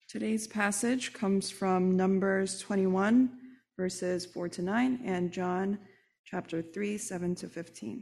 Today's passage comes from Numbers 21, verses 4 to 9, and John chapter 3, 7 to 15.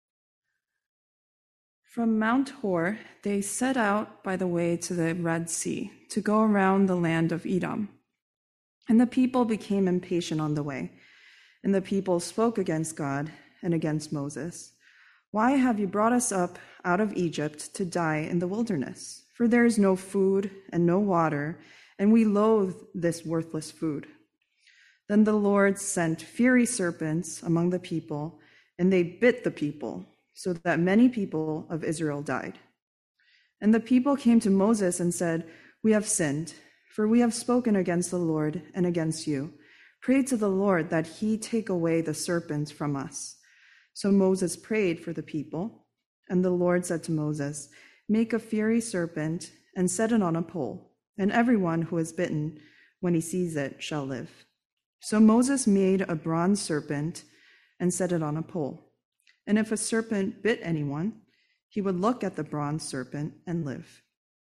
From Mount Hor, they set out by the way to the Red Sea to go around the land of Edom. And the people became impatient on the way, and the people spoke against God and against Moses. "Why have you brought us up out of Egypt to die in the wilderness? For there is no food and no water, and we loathe this worthless food." Then the Lord sent fiery serpents among the people, and they bit the people, so that many people of Israel died. And the people came to Moses and said, "We have sinned, for we have spoken against the Lord and against you. Pray to the Lord that he take away the serpents from us." So Moses prayed for the people, and the Lord said to Moses, "Make a fiery serpent and set it on a pole, and everyone who is bitten, when he sees it, shall live." So Moses made a bronze serpent and set it on a pole. And if a serpent bit anyone, he would look at the bronze serpent and live.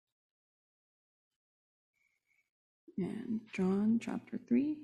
And John chapter 3.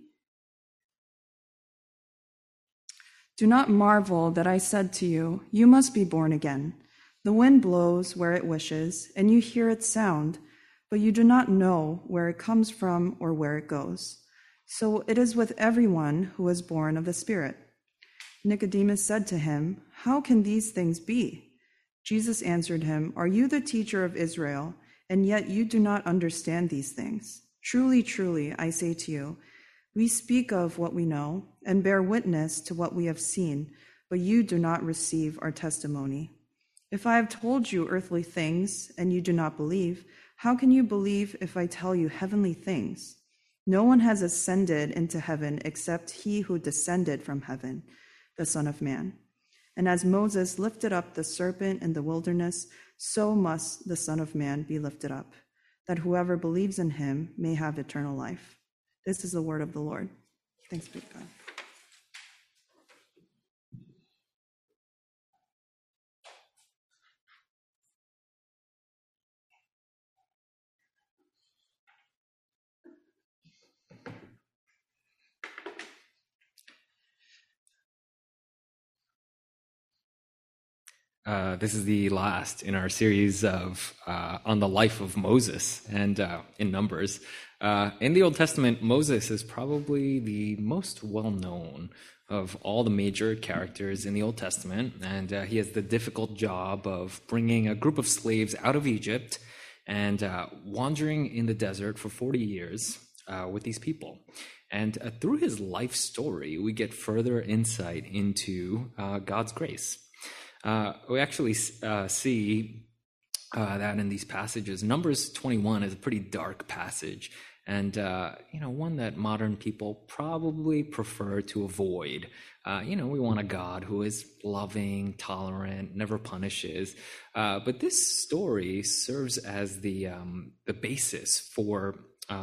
"Do not marvel that I said to you, 'You must be born again.' The wind blows where it wishes, and you hear its sound, but you do not know where it comes from or where it goes. So it is with everyone who is born of the Spirit." Nicodemus said to him, "How can these things be?" Jesus answered him, "Are you the teacher of Israel, and yet you do not understand these things? Truly, truly, I say to you, we speak of what we know and bear witness to what we have seen, but you do not receive our testimony. If I have told you earthly things and you do not believe, how can you believe if I tell you heavenly things? No one has ascended into heaven except he who descended from heaven, the Son of Man. And as Moses lifted up the serpent in the wilderness, so must the Son of Man be lifted up, that whoever believes in him may have eternal life." This is the word of the Lord. Thanks be to God. This is the last in our series of on the life of Moses and in Numbers. In the Old Testament, Moses is probably the most well-known of all the major characters in the Old Testament, and he has the difficult job of bringing a group of slaves out of Egypt and wandering in the desert for 40 years with these people. And through his life story, we get further insight into God's grace. We actually see that in these passages. Numbers 21 is a pretty dark passage, and one that modern people probably prefer to avoid. We want a God who is loving, tolerant, never punishes. But this story serves as the basis for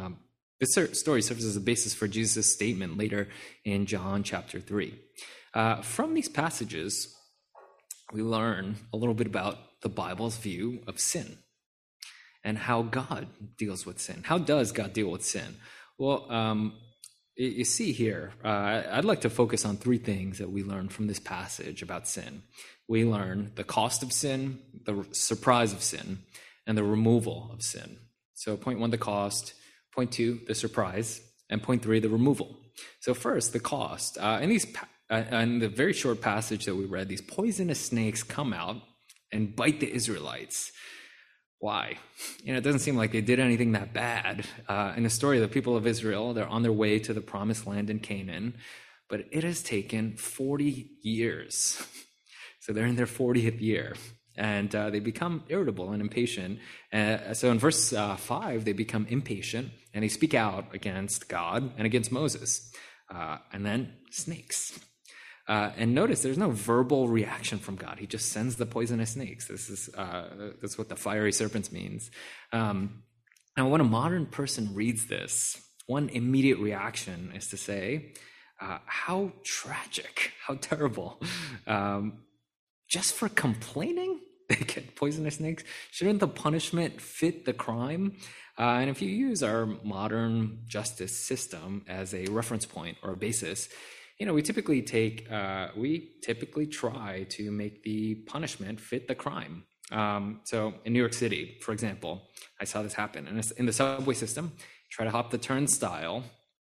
Jesus' statement later in John chapter 3. From these passages, we learn a little bit about the Bible's view of sin and how God deals with sin. How does God deal with sin? Well, you see here, I'd like to focus on three things that we learn from this passage about sin. We learn the cost of sin, the surprise of sin, and the removal of sin. So point one, the cost. Point two, the surprise. And point three, the removal. So first, the cost. In the very short passage that we read, these poisonous snakes come out and bite the Israelites. Why? It doesn't seem like they did anything that bad. In the story of the people of Israel, they're on their way to the promised land in Canaan, but it has taken 40 years. So they're in their 40th year, and they become irritable and impatient. So in verse 5, they become impatient, and they speak out against God and against Moses. And then snakes. And notice there's no verbal reaction from God. He just sends the poisonous snakes. That's what the fiery serpents means. And when a modern person reads this, one immediate reaction is to say, how tragic, how terrible. Just for complaining, they get poisonous snakes. Shouldn't the punishment fit the crime? And if you use our modern justice system as a reference point or a basis, we typically try to make the punishment fit the crime. So in New York City, for example, I saw this happen. And in the subway system, try to hop the turnstile.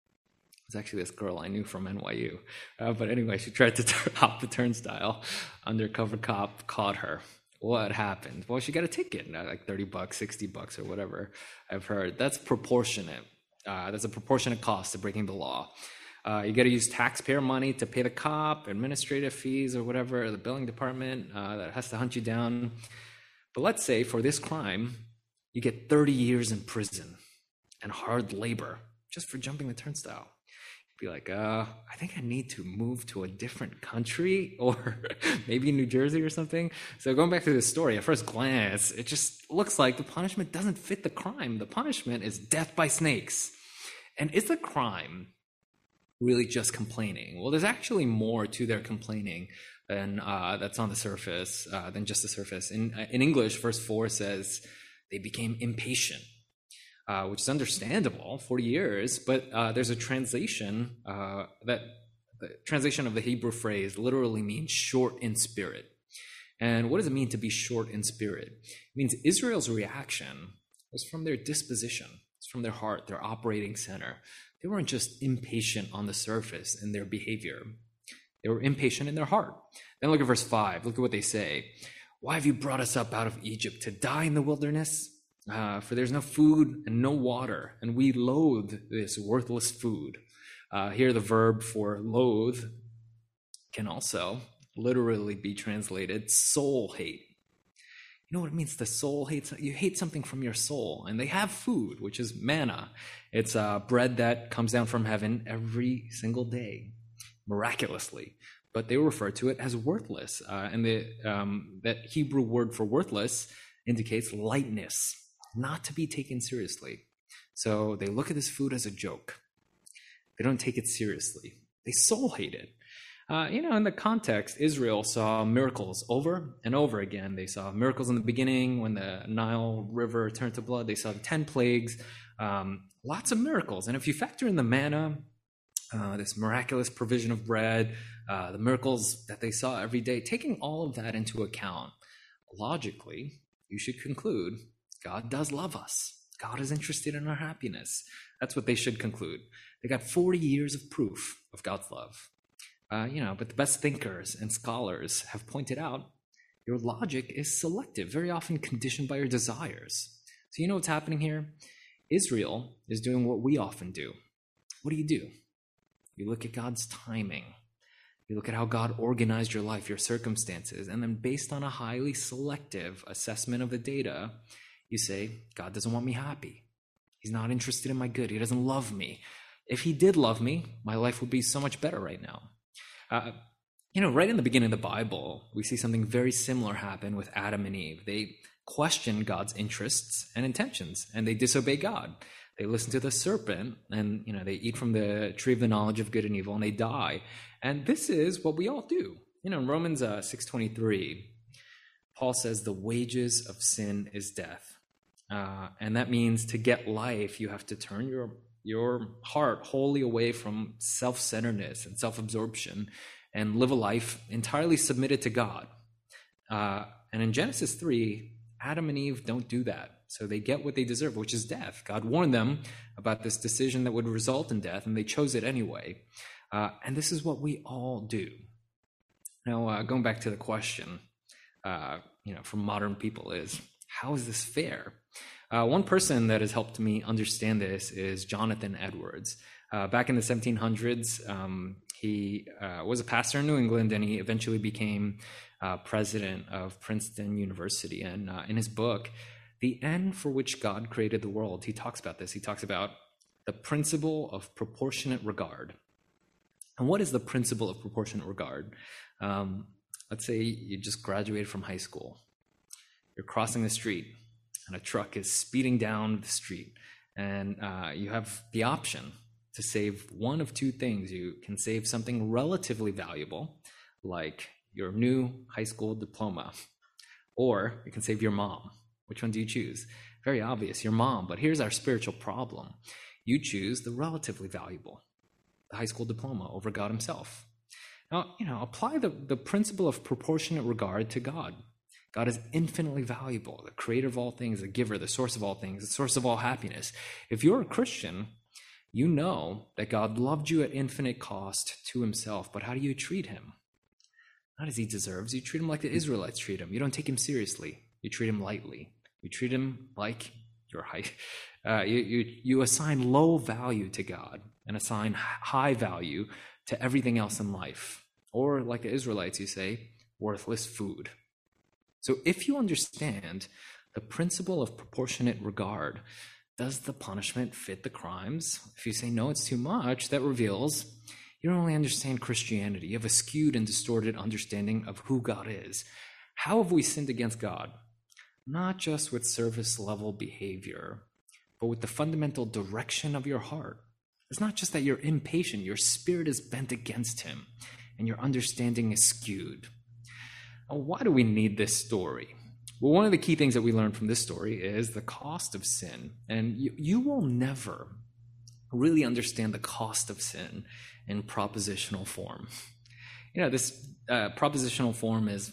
It's actually this girl I knew from NYU. But anyway, she tried to hop the turnstile. Undercover cop caught her. What happened? Well, she got a ticket, like $30, $60 or whatever I've heard. That's proportionate. That's a proportionate cost to breaking the law. You got to use taxpayer money to pay the cop, administrative fees or whatever, the billing department that has to hunt you down. But let's say for this crime, you get 30 years in prison and hard labor just for jumping the turnstile. You'd be like, I think I need to move to a different country or maybe New Jersey or something. So going back to this story, at first glance, it just looks like the punishment doesn't fit the crime. The punishment is death by snakes. And is the crime really just complaining? Well, there's actually more to their complaining than that's on the surface, than just the surface. In English, verse 4 says they became impatient, which is understandable, 40 years, but there's a translation that the translation of the Hebrew phrase literally means short in spirit. And what does it mean to be short in spirit? It means Israel's reaction was from their disposition. It's from their heart, their operating center. They weren't just impatient on the surface in their behavior. They were impatient in their heart. Then look at verse 5. Look at what they say. Why have you brought us up out of Egypt to die in the wilderness? For there's no food and no water, and we loathe this worthless food. Here the verb for loathe can also literally be translated soul hate. You know what it means? The soul hates, you hate something from your soul. And they have food, which is manna. It's bread that comes down from heaven every single day, miraculously. But they refer to it as worthless. And that Hebrew word for worthless indicates lightness, not to be taken seriously. So they look at this food as a joke. They don't take it seriously. They soul hate it. In the context, Israel saw miracles over and over again. They saw miracles in the beginning when the Nile River turned to blood. They saw the 10 plagues, lots of miracles. And if you factor in the manna, this miraculous provision of bread, the miracles that they saw every day, taking all of that into account, logically, you should conclude God does love us. God is interested in our happiness. That's what they should conclude. They got 40 years of proof of God's love. But the best thinkers and scholars have pointed out your logic is selective, very often conditioned by your desires. So you know what's happening here? Israel is doing what we often do. What do? You look at God's timing. You look at how God organized your life, your circumstances, and then based on a highly selective assessment of the data, you say, God doesn't want me happy. He's not interested in my good. He doesn't love me. If he did love me, my life would be so much better right now. Right in the beginning of the Bible, we see something very similar happen with Adam and Eve. They question God's interests and intentions, and they disobey God. They listen to the serpent, and they eat from the tree of the knowledge of good and evil, and they die. And this is what we all do. In Romans 6:23, Paul says the wages of sin is death. And that means to get life, you have to turn your heart wholly away from self-centeredness and self-absorption and live a life entirely submitted to God. And in Genesis 3, Adam and Eve don't do that. So they get what they deserve, which is death. God warned them about this decision that would result in death, and they chose it anyway. And this is what we all do. Now, going back to the question, from modern people is, how is this fair? One person that has helped me understand this is Jonathan Edwards. Back in the 1700s, he was a pastor in New England, and he eventually became president of Princeton University. And in his book, The End for Which God Created the World, he talks about this. He talks about the principle of proportionate regard. And what is the principle of proportionate regard? Let's say you just graduated from high school. You're crossing the street, and a truck is speeding down the street, and you have the option to save one of two things. You can save something relatively valuable, like your new high school diploma, Or you can save your mom. Which one do you choose? Very obvious, your mom. But here's our spiritual problem. You choose the relatively valuable, the high school diploma over God himself. Now, apply the principle of proportionate regard to God. God is infinitely valuable, the creator of all things, the giver, the source of all things, the source of all happiness. If you're a Christian, you know that God loved you at infinite cost to himself, but how do you treat him? Not as he deserves. You treat him like the Israelites treat him. You don't take him seriously. You treat him lightly. You treat him like your height. You assign low value to God and assign high value to everything else in life. Or like the Israelites, you say, worthless food. So if you understand the principle of proportionate regard, does the punishment fit the crimes? If you say, no, it's too much, that reveals you don't only understand Christianity. You have a skewed and distorted understanding of who God is. How have we sinned against God? Not just with service level behavior, but with the fundamental direction of your heart. It's not just that you're impatient, your spirit is bent against him, and your understanding is skewed. Now, why do we need this story? Well, one of the key things that we learn from this story is the cost of sin. And you will never really understand the cost of sin in propositional form. This propositional form is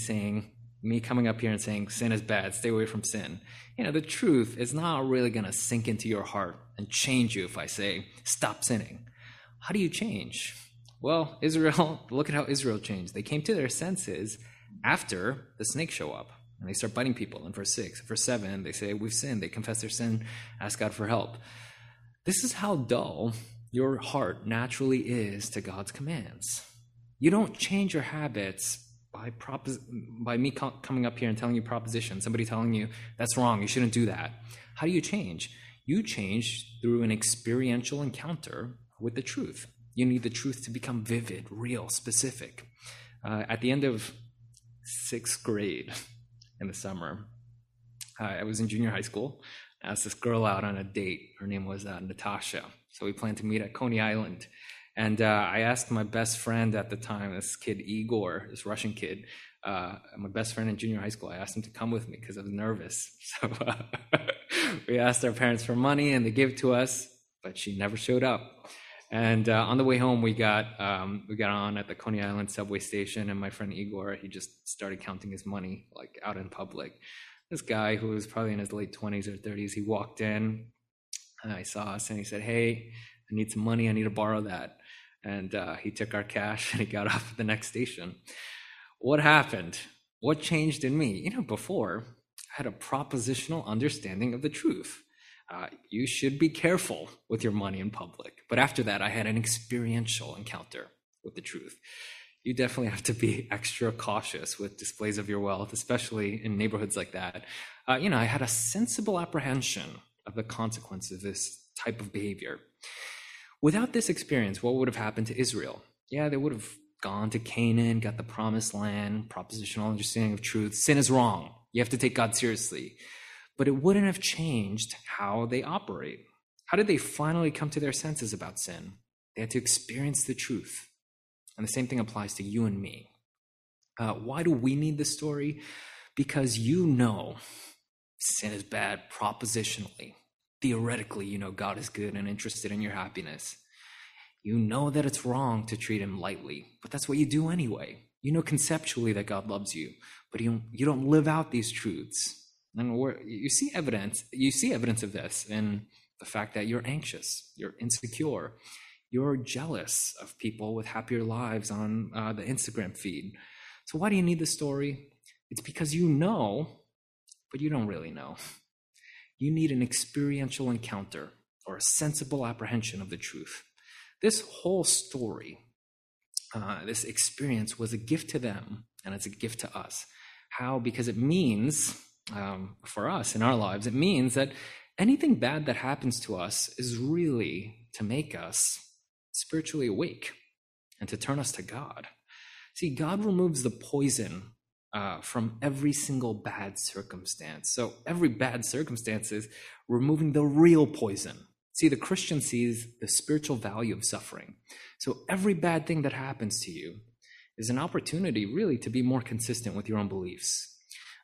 me coming up here and saying sin is bad, stay away from sin. The truth is not really going to sink into your heart and change you if I say, stop sinning. How do you change? Well, look at how Israel changed. They came to their senses after the snakes show up, and they start biting people in verse 6. Verse 7, they say, we've sinned. They confess their sin, ask God for help. This is how dull your heart naturally is to God's commands. You don't change your habits by me coming up here and telling you propositions, somebody telling you that's wrong, you shouldn't do that. How do you change? You change through an experiential encounter with the truth. You need the truth to become vivid, real, specific. At the end of 6th grade in the summer, I was in junior high school. I asked this girl out on a date. Her name was Natasha. So we planned to meet at Coney Island. And I asked my best friend at the time, this kid Igor, this Russian kid, my best friend in junior high school, I asked him to come with me because I was nervous. So we asked our parents for money and they gave it to us, but she never showed up. And on the way home, we got on at the Coney Island subway station, and my friend Igor, he just started counting his money, like out in public. This guy who was probably in his late 20s or 30s, he walked in, and I saw us, and he said, hey, I need some money, I need to borrow that. And he took our cash, and he got off at the next station. What happened? What changed in me? Before, I had a propositional understanding of the truth. You should be careful with your money in public. But after that, I had an experiential encounter with the truth. You definitely have to be extra cautious with displays of your wealth, especially in neighborhoods like that. I had a sensible apprehension of the consequences of this type of behavior. Without this experience, what would have happened to Israel? Yeah, they would have gone to Canaan, got the promised land, propositional understanding of truth. Sin is wrong. You have to take God seriously. But it wouldn't have changed how they operate. How did they finally come to their senses about sin? They had to experience the truth. And the same thing applies to you and me. Why do we need this story? Because sin is bad propositionally. Theoretically, God is good and interested in your happiness. You know that it's wrong to treat him lightly, but that's what you do anyway. You know conceptually that God loves you, but you don't live out these truths. And you see evidence of this in the fact that you're anxious, you're insecure, you're jealous of people with happier lives on the Instagram feed. So why do you need this story? It's because you know, but you don't really know. You need an experiential encounter or a sensible apprehension of the truth. This whole story, this experience was a gift to them, and it's a gift to us. How? Because it means, for us in our lives, it means that anything bad that happens to us is really to make us spiritually awake and to turn us to God. See, God removes the poison from every single bad circumstance. So every bad circumstance is removing the real poison. See, the Christian sees the spiritual value of suffering. So every bad thing that happens to you is an opportunity really to be more consistent with your own beliefs.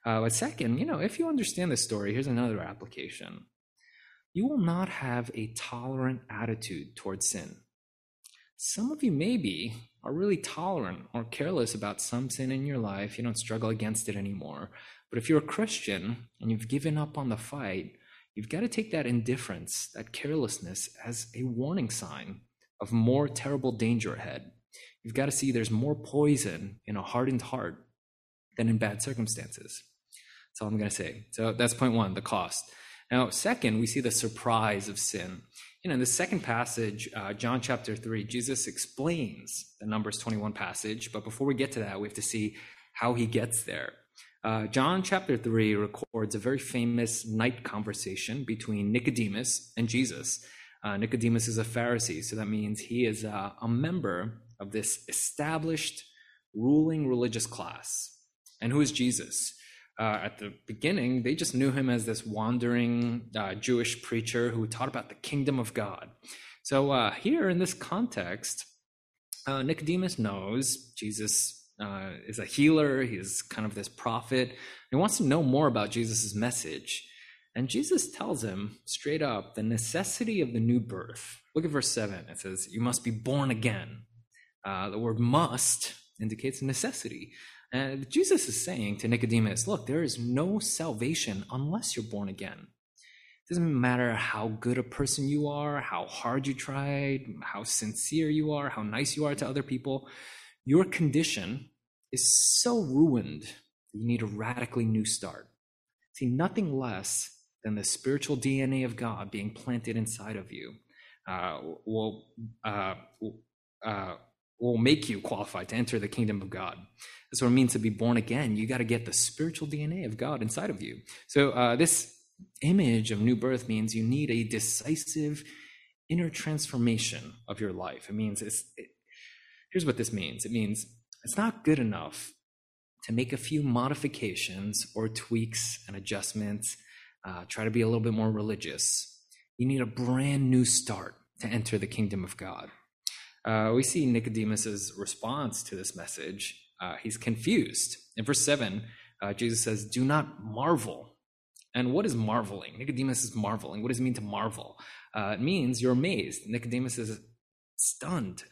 But second, if you understand this story, here's another application. You will not have a tolerant attitude towards sin. Some of you maybe are really tolerant or careless about some sin in your life. You don't struggle against it anymore. But if you're a Christian and you've given up on the fight, you've got to take that indifference, that carelessness, as a warning sign of more terrible danger ahead. You've got to see there's more poison in a hardened heart than in bad circumstances. That's all I'm going to say. So that's point one, the cost. Now, second, we see the surprise of sin. In the second passage, John chapter 3, Jesus explains the Numbers 21 passage. But before we get to that, we have to see how he gets there. John chapter 3 records a very famous night conversation between Nicodemus and Jesus. Nicodemus is a Pharisee, so that means he is a member of this established ruling religious class. And who is Jesus? At the beginning, they just knew him as this wandering Jewish preacher who taught about the kingdom of God. So here in this context, Nicodemus knows Jesus is a healer. He's kind of this prophet. He wants to know more about Jesus' message. And Jesus tells him straight up the necessity of the new birth. Look at verse 7. It says, you must be born again. The word must indicates necessity. And Jesus is saying to Nicodemus, look, there is no salvation unless you're born again. It doesn't matter how good a person you are, how hard you tried, how sincere you are, how nice you are to other people. Your condition is so ruined that you need a radically new start. See, nothing less than the spiritual DNA of God being planted inside of you will make you qualified to enter the kingdom of God. That's what it means to be born again. You got to get the spiritual DNA of God inside of you. So this image of new birth means you need a decisive inner transformation of your life. It means here's what this means. It means it's not good enough to make a few modifications or tweaks and adjustments, try to be a little bit more religious. You need a brand new start to enter the kingdom of God. We see Nicodemus's response to this message. He's confused. In verse 7, Jesus says, do not marvel. And what is marveling? Nicodemus is marveling. What does it mean to marvel? It means you're amazed. Nicodemus is stunned.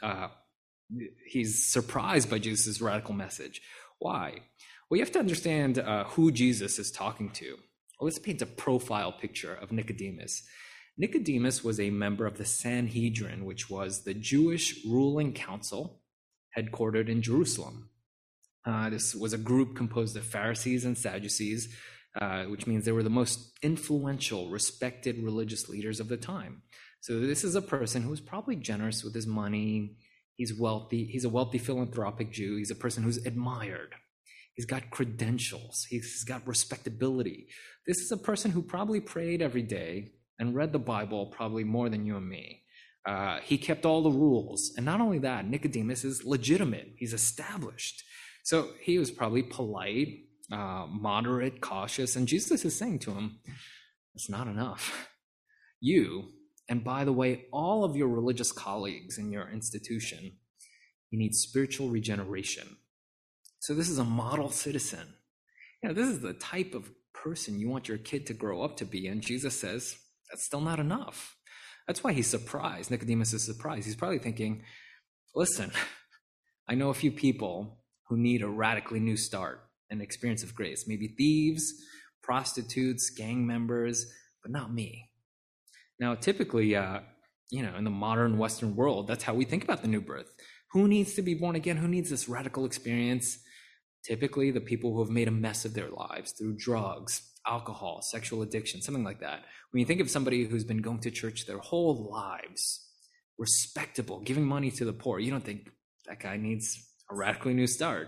He's surprised by Jesus' radical message. Why? Well, you have to understand who Jesus is talking to. Well, let's paint a profile picture of Nicodemus. Nicodemus was a member of the Sanhedrin, which was the Jewish ruling council headquartered in Jerusalem. This was a group composed of Pharisees and Sadducees, which means they were the most influential, respected religious leaders of the time. So this is a person who was probably generous with his money. He's wealthy. He's a wealthy philanthropic Jew. He's a person who's admired. He's got credentials. He's got respectability. This is a person who probably prayed every day and read the Bible probably more than you and me. He kept all the rules. And not only that, Nicodemus is legitimate. He's established. So he was probably polite, moderate, cautious. And Jesus is saying to him, it's not enough. You, and by the way, all of your religious colleagues in your institution, you need spiritual regeneration. So this is a model citizen. This is the type of person you want your kid to grow up to be. And Jesus says, that's still not enough. That's why he's surprised. Nicodemus is surprised. He's probably thinking, listen, I know a few people who need a radically new start, an experience of grace. Maybe thieves, prostitutes, gang members, but not me. Now, typically, in the modern Western world, that's how we think about the new birth. Who needs to be born again? Who needs this radical experience? Typically, the people who have made a mess of their lives through drugs, alcohol, sexual addiction, something like that. When you think of somebody who's been going to church their whole lives, respectable, giving money to the poor, you don't think that guy needs a radically new start.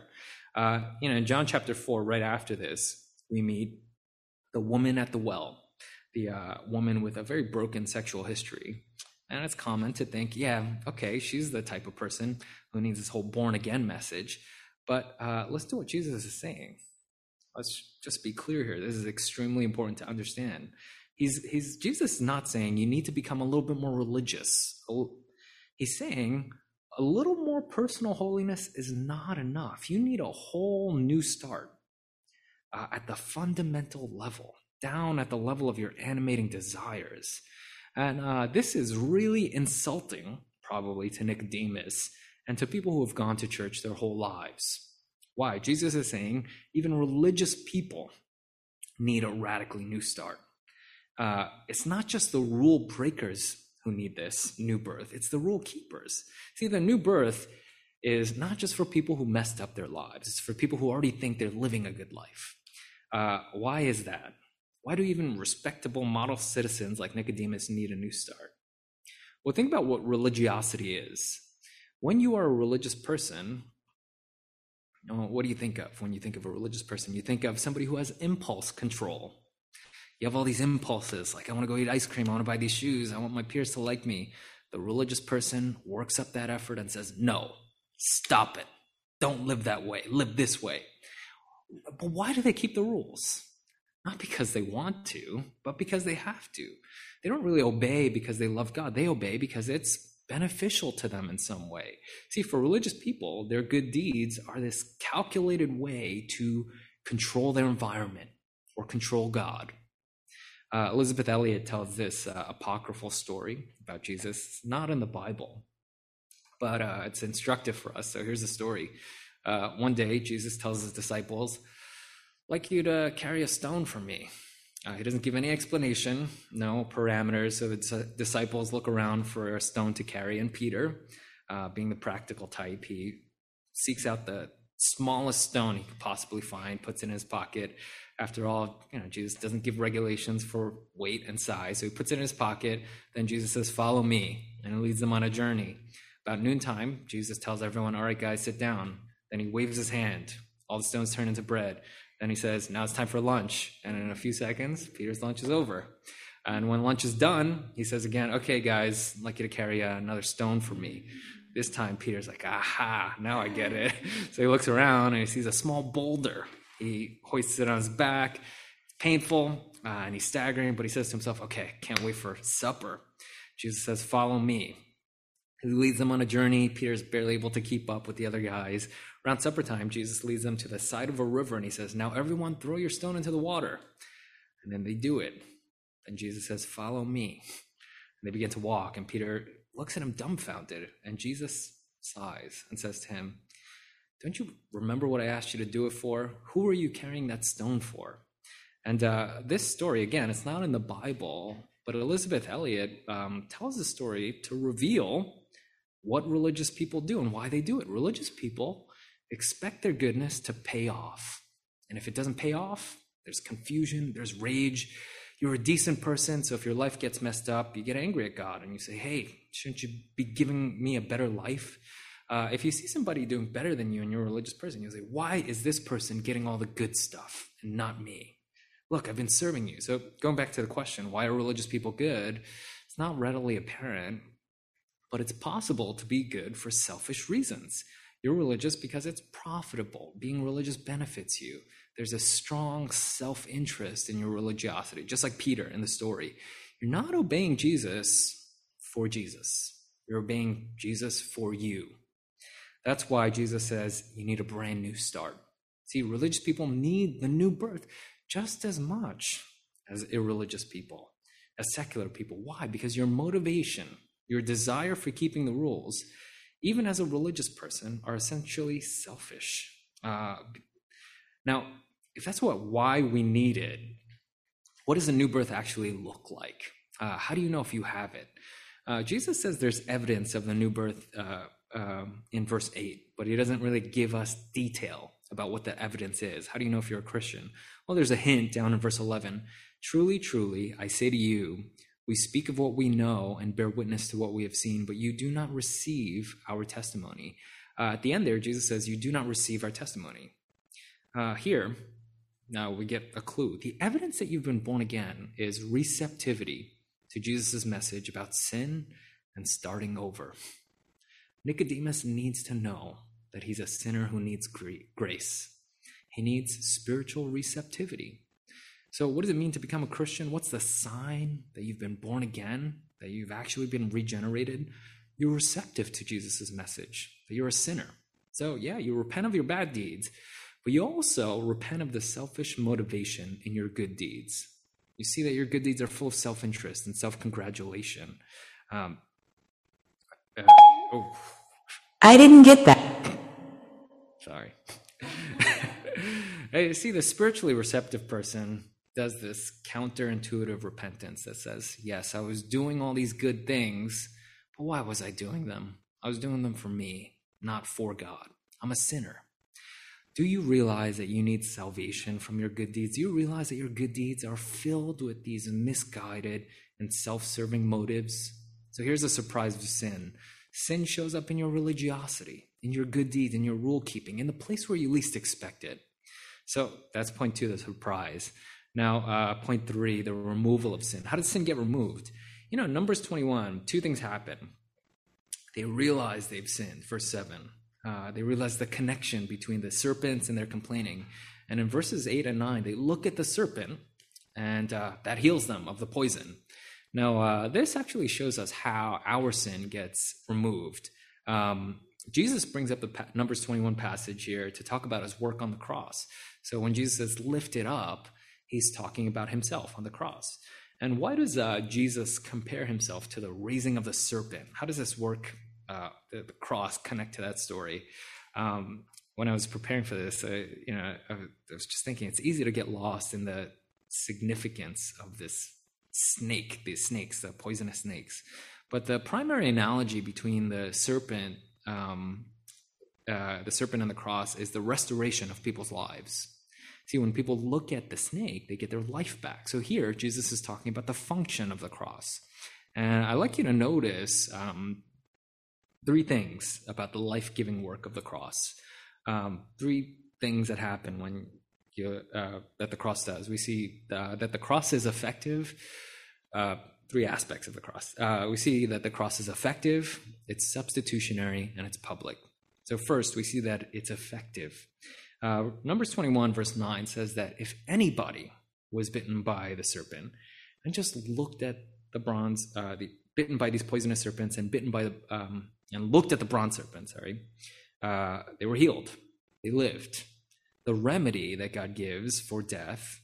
In John chapter 4, right after this, we meet the woman at the well, the woman with a very broken sexual history. And it's common to think, she's the type of person who needs this whole born again message. But let's do what Jesus is saying. Let's just be clear here. This is extremely important to understand. Jesus is not saying you need to become a little bit more religious. He's saying a little more personal holiness is not enough. You need a whole new start. at the fundamental level, down at the level of your animating desires. And this is really insulting, probably, to Nicodemus and to people who have gone to church their whole lives. Why? Jesus is saying even religious people need a radically new start. It's not just the rule breakers who need this new birth, it's the rule keepers. See, the new birth is not just for people who messed up their lives, it's for people who already think they're living a good life. Why is that? Why do even respectable model citizens like Nicodemus need a new start? Well, think about what religiosity is. When you are a religious person, what do you think of when you think of a religious person? You think of somebody who has impulse control. You have all these impulses, like I want to go eat ice cream, I want to buy these shoes, I want my peers to like me. The religious person works up that effort and says, no, stop it. Don't live that way. Live this way. But why do they keep the rules? Not because they want to, but because they have to. They don't really obey because they love God. They obey because it's beneficial to them in some way. See, for religious people, their good deeds are this calculated way to control their environment or control God. Elisabeth Elliot tells this apocryphal story about Jesus. It's not in the Bible, but it's instructive for us. So here's the story. One day, Jesus tells his disciples, I'd like you to carry a stone for me. He doesn't give any explanation, no parameters. So the disciples look around for a stone to carry. And Peter, being the practical type, he seeks out the smallest stone he could possibly find, puts it in his pocket. After all, Jesus doesn't give regulations for weight and size. So he puts it in his pocket. Then Jesus says, follow me. And he leads them on a journey. About noontime, Jesus tells everyone, all right, guys, sit down. Then he waves his hand. All the stones turn into bread. Then he says, now it's time for lunch. And in a few seconds, Peter's lunch is over. And when lunch is done, he says again, okay, guys, I'd like you to carry another stone for me. This time, Peter's like, aha, now I get it. So he looks around and he sees a small boulder. He hoists it on his back. It's painful, and he's staggering, but he says to himself, okay, can't wait for supper. Jesus says, follow me. He leads them on a journey. Peter's barely able to keep up with the other guys. Around supper time, Jesus leads them to the side of a river, and he says, now everyone throw your stone into the water. And then they do it. And Jesus says, follow me. And they begin to walk, and Peter looks at him dumbfounded, and Jesus sighs and says to him, don't you remember what I asked you to do it for? Who are you carrying that stone for? And this story, again, it's not in the Bible, but Elisabeth Elliot tells the story to reveal what religious people do and why they do it. Religious people expect their goodness to pay off. And if it doesn't pay off, there's confusion, there's rage. You're a decent person, so if your life gets messed up, you get angry at God and you say, hey, shouldn't you be giving me a better life? If you see somebody doing better than you and you're a religious person, you say, why is this person getting all the good stuff and not me? Look, I've been serving you. So going back to the question, why are religious people good? It's not readily apparent, but it's possible to be good for selfish reasons. You're religious because it's profitable. Being religious benefits you. There's a strong self-interest in your religiosity, just like Peter in the story. You're not obeying Jesus for Jesus. You're obeying Jesus for you. That's why Jesus says you need a brand new start. See, religious people need the new birth just as much as irreligious people, as secular people. Why? Because your motivation, your desire for keeping the rules, even as a religious person, are essentially selfish. Now, if that's why we need it, what does a new birth actually look like? How do you know if you have it? Jesus says there's evidence of the new birth in verse 8, but he doesn't really give us detail about what the evidence is. How do you know if you're a Christian? Well, there's a hint down in verse 11. Truly, truly, I say to you, we speak of what we know and bear witness to what we have seen, but you do not receive our testimony. At the end there, Jesus says, you do not receive our testimony. Here, now we get a clue. The evidence that you've been born again is receptivity to Jesus' message about sin and starting over. Nicodemus needs to know that he's a sinner who needs grace. He needs spiritual receptivity. So what does it mean to become a Christian? What's the sign that you've been born again, that you've actually been regenerated? You're receptive to Jesus' message, that you're a sinner. So yeah, you repent of your bad deeds, but you also repent of the selfish motivation in your good deeds. You see that your good deeds are full of self-interest and self-congratulation. I didn't get that. Sorry. You see, the spiritually receptive person does this counterintuitive repentance that says, yes, I was doing all these good things, but why was I doing them? I was doing them for me, not for God. I'm a sinner. Do you realize that you need salvation from your good deeds? Do you realize that your good deeds are filled with these misguided and self-serving motives? So here's a surprise of sin. Sin shows up in your religiosity, in your good deeds, in your rule keeping, in the place where you least expect it. So that's point 2, the surprise. Now, point 3, the removal of sin. How does sin get removed? In Numbers 21, 2 things happen. They realize they've sinned, verse 7. They realize the connection between the serpents and their complaining. And in verses 8 and 9, they look at the serpent, and that heals them of the poison. Now, this actually shows us how our sin gets removed. Jesus brings up the Numbers 21 passage here to talk about his work on the cross. So when Jesus says, lift it up, he's talking about himself on the cross. And why does Jesus compare himself to the raising of the serpent? How does this work, the cross, connect to that story? When I was preparing for this, I was just thinking it's easy to get lost in the significance of this snake, these snakes, the poisonous snakes. But the primary analogy between the serpent and the cross is the restoration of people's lives. See, when people look at the snake, they get their life back. So here, Jesus is talking about the function of the cross. And I'd like you to notice 3 things about the life-giving work of the cross. 3 things that happen when that the cross does. We see that the cross is effective. 3 aspects of the cross. We see that the cross is effective, it's substitutionary, and it's public. So first, we see that it's effective. Numbers 21, verse 9 says that if anybody was bitten by the serpent and just looked at the bitten by these poisonous serpents and and looked at the bronze serpent, they were healed. They lived. The remedy that God gives for death,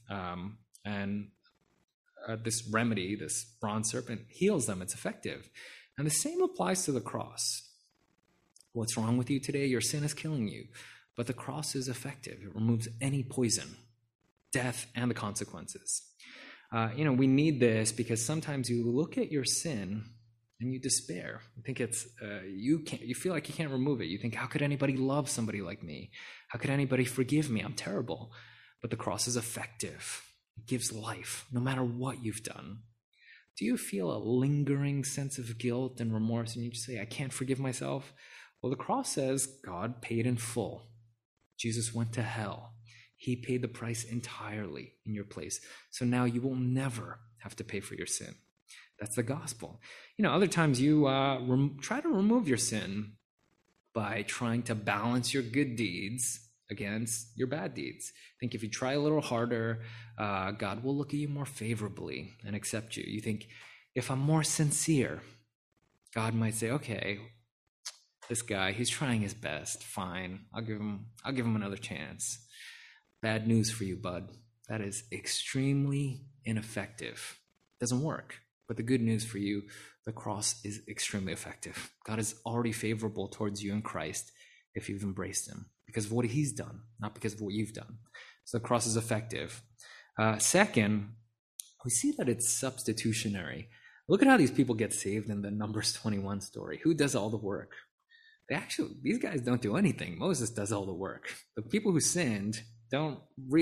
this remedy, this bronze serpent, heals them. It's effective. And the same applies to the cross. What's wrong with you today? Your sin is killing you. But the cross is effective. It removes any poison, death, and the consequences. We need this because sometimes you look at your sin and you despair. You think you feel like you can't remove it. You think, how could anybody love somebody like me? How could anybody forgive me? I'm terrible. But the cross is effective. It gives life, no matter what you've done. Do you feel a lingering sense of guilt and remorse and you just say, I can't forgive myself? Well, the cross says God paid in full. Jesus went to hell. He paid the price entirely in your place. So now you will never have to pay for your sin. That's the gospel. Other times you try to remove your sin by trying to balance your good deeds against your bad deeds. I think if you try a little harder, God will look at you more favorably and accept you. You think, if I'm more sincere, God might say, okay, this guy, he's trying his best. Fine, I'll give him another chance. Bad news for you, bud. That is extremely ineffective. Doesn't work. But the good news for you, the cross is extremely effective. God is already favorable towards you in Christ if you've embraced him because of what he's done, not because of what you've done. So the cross is effective. Second, we see that it's substitutionary. Look at how these people get saved in the Numbers 21 story. Who does all the work? These guys don't do anything. Moses does all the work. The people who sinned don't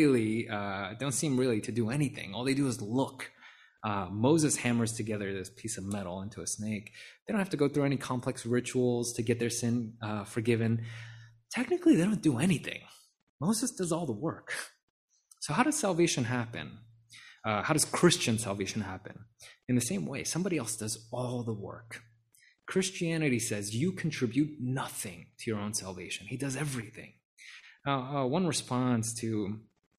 seem really to do anything. All they do is look. Moses hammers together this piece of metal into a snake. They don't have to go through any complex rituals to get their sin forgiven. Technically, they don't do anything. Moses does all the work. So how does salvation happen? How does Christian salvation happen? In the same way, somebody else does all the work. Christianity says you contribute nothing to your own salvation. He does everything. One response to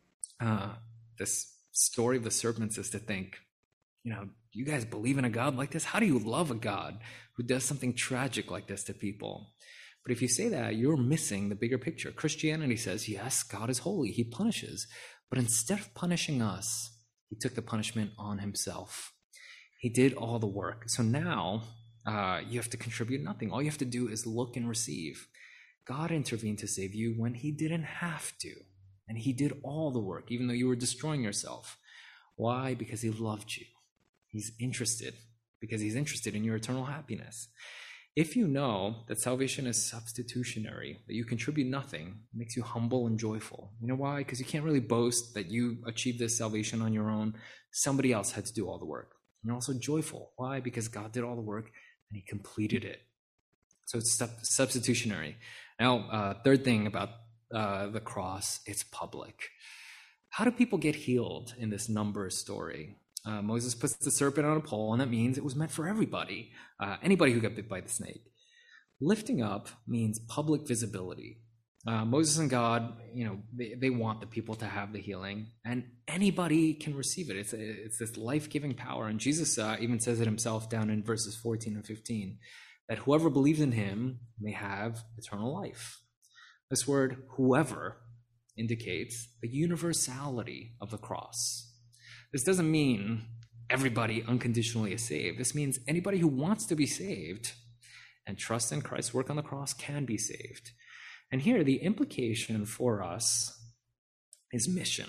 this story of the serpents is to think, you guys believe in a God like this? How do you love a God who does something tragic like this to people? But if you say that, you're missing the bigger picture. Christianity says, yes, God is holy. He punishes. But instead of punishing us, he took the punishment on himself. He did all the work. So now you have to contribute nothing. All you have to do is look and receive. God intervened to save you when he didn't have to. And he did all the work, even though you were destroying yourself. Why? Because he loved you. He's interested, because he's interested in your eternal happiness. If you know that salvation is substitutionary, that you contribute nothing, it makes you humble and joyful. You know why? Because you can't really boast that you achieved this salvation on your own. Somebody else had to do all the work. And you're also joyful. Why? Because God did all the work and he completed it. So it's substitutionary. Now, third thing about the cross, it's public. How do people get healed in this Numbers story? Moses puts the serpent on a pole, and that means it was meant for everybody, anybody who got bit by the snake. Lifting up means public visibility. Moses and God, they want the people to have the healing, and anybody can receive it. It's this life-giving power, and Jesus even says it himself down in verses 14 and 15, that whoever believes in him may have eternal life. This word, whoever, indicates the universality of the cross. This doesn't mean everybody unconditionally is saved. This means anybody who wants to be saved and trust in Christ's work on the cross can be saved. And here, the implication for us is mission.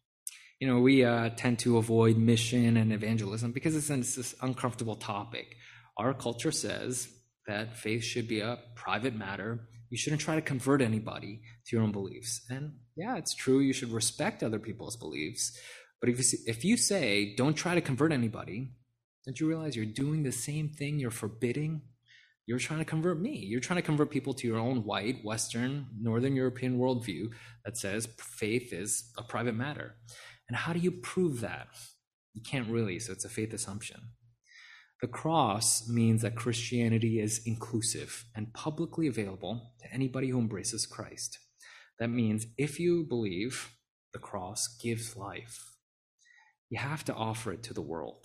We tend to avoid mission and evangelism because it's this uncomfortable topic. Our culture says that faith should be a private matter. You shouldn't try to convert anybody to your own beliefs. And yeah, it's true, you should respect other people's beliefs. But if you say, don't try to convert anybody, don't you realize you're doing the same thing you're forbidding? You're trying to convert me. You're trying to convert people to your own white, Western, Northern European worldview that says faith is a private matter. And how do you prove that? You can't really, so it's a faith assumption. The cross means that Christianity is inclusive and publicly available to anybody who embraces Christ. That means if you believe, the cross gives life. You have to offer it to the world.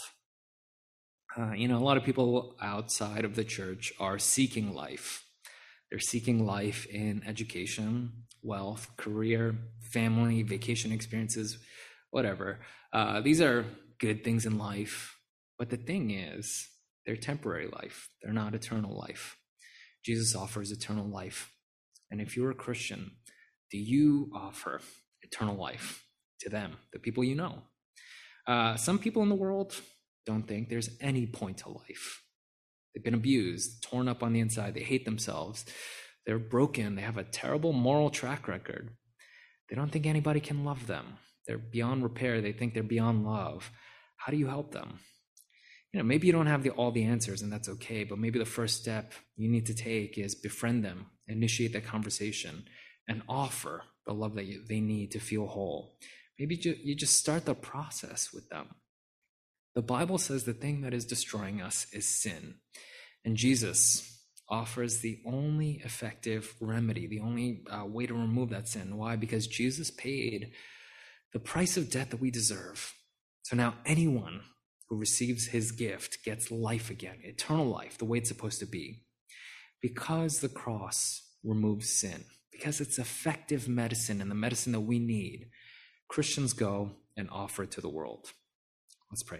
A lot of people outside of the church are seeking life. They're seeking life in education, wealth, career, family, vacation experiences, whatever. These are good things in life. But the thing is, they're temporary life. They're not eternal life. Jesus offers eternal life. And if you're a Christian, do you offer eternal life to them, the people you know? Some people in the world don't think there's any point to life. They've been abused, torn up on the inside. They hate themselves. They're broken. They have a terrible moral track record. They don't think anybody can love them. They're beyond repair. They think they're beyond love. How do you help them? Maybe you don't have all the answers, and that's okay, but maybe the first step you need to take is befriend them, initiate that conversation, and offer the love that they need to feel whole. Maybe you just start the process with them. The Bible says the thing that is destroying us is sin. And Jesus offers the only effective remedy, the only way to remove that sin. Why? Because Jesus paid the price of death that we deserve. So now anyone who receives his gift gets life again, eternal life, the way it's supposed to be. Because the cross removes sin, because it's effective medicine and the medicine that we need, Christians go and offer it to the world. Let's pray.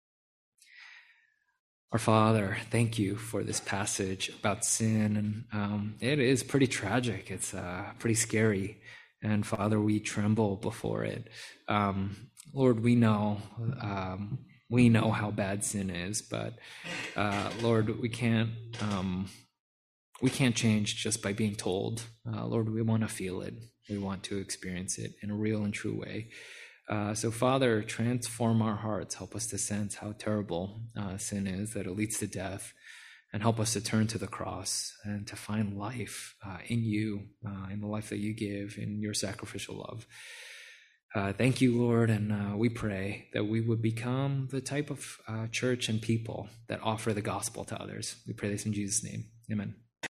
Our Father, thank you for this passage about sin. And it is pretty tragic. It's pretty scary. And Father, we tremble before it. Lord, we know how bad sin is, but Lord, we can't change just by being told. Lord, we want to feel it. We want to experience it in a real and true way. So Father, transform our hearts. Help us to sense how terrible sin is, that it leads to death, and help us to turn to the cross and to find life in you, in the life that you give, in your sacrificial love. Thank you, Lord, and we pray that we would become the type of church and people that offer the gospel to others. We pray this in Jesus' name. Amen.